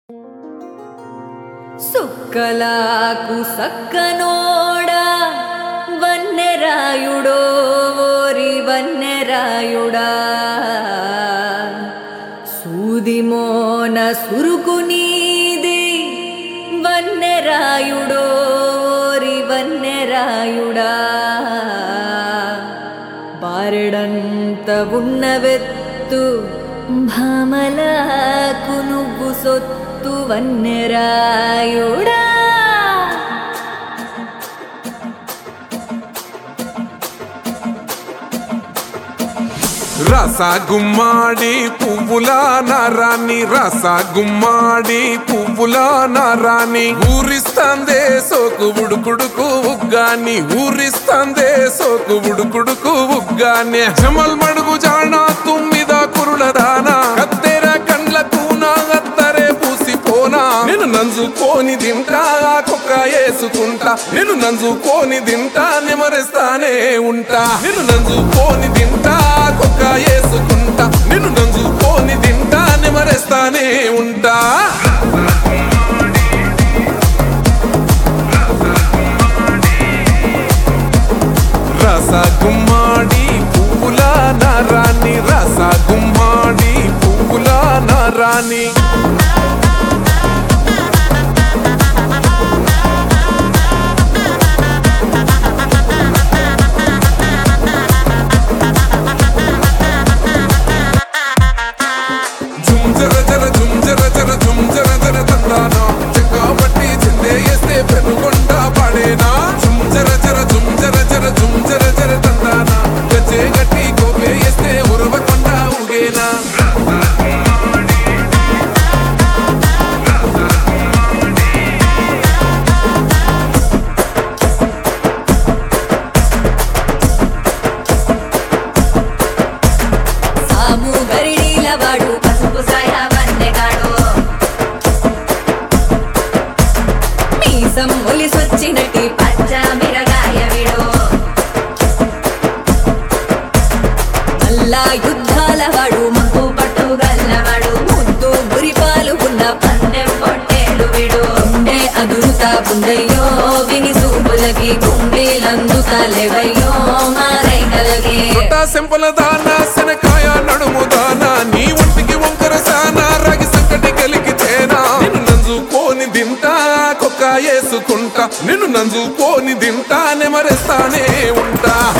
సుక్కలాకు సక్కనోడా వన్నెరాయుడో ఓరి వన్నెరాయుడా సూదిమోన సురుకు నీది వన్నెరాయుడో ఓరి వన్నెరాయుడా బారెడంత ఉన్నవెత్తు భామలకు నువ్వు సొత్తు వన్నెరాయుడా రస గుమ్మాడి పువ్వుల నారాణి రస గుమ్మాడి పువ్వుల నారాణి ఊరిస్తాందే సోకు ఉడుకుడుకు ఉగ్గాని ఊరిస్తాందే సోకు ఉడుకుడుకు ఉగ్గాని జమల్ మడుగు జానా తుమ్మిద కురుడదానా కత్తెర కండ్లకు నా అత్తరే పూసిపోనా నేను నంజుకోని తింటా కుక్క వేసుకుంటా నేను నంజుకోని తింటా నిమరేస్తానే ఉంటా నేను నంజుకోని తింటా కుక్క వేసుకుంటా నేను నంజుకోని తింటా నిమరేస్తానే ఉంటా రస గుమ్మాడి పువ్వుల నారాణి రస గుమ్మాడి పువ్వుల నారాణి ఒలిసొచ్చినట్టి పచ్చ మిరగాయ విడో మల్లా యుద్ధాల వాడు మక్కు పట్టు గల్లవాడు ముద్దు గురిపాలు ఉన్న పందెం పొట్టేడు విడు ఉండే అదురుతా బుందయ్యో విని సూపులకి కుండీలందుతాలేవయ్యో మారై కలగే సింపల దానా శనకాయ నడుము దానా నీ ఒంటికి వంకర సానా రాగి సంకటి కలిగితేనా నిన్ను నంజుకోని తింటా కుక్క వేసుకుంటా నిన్ను నంజుకోని తింటా నెమరేస్తానే ఉంటా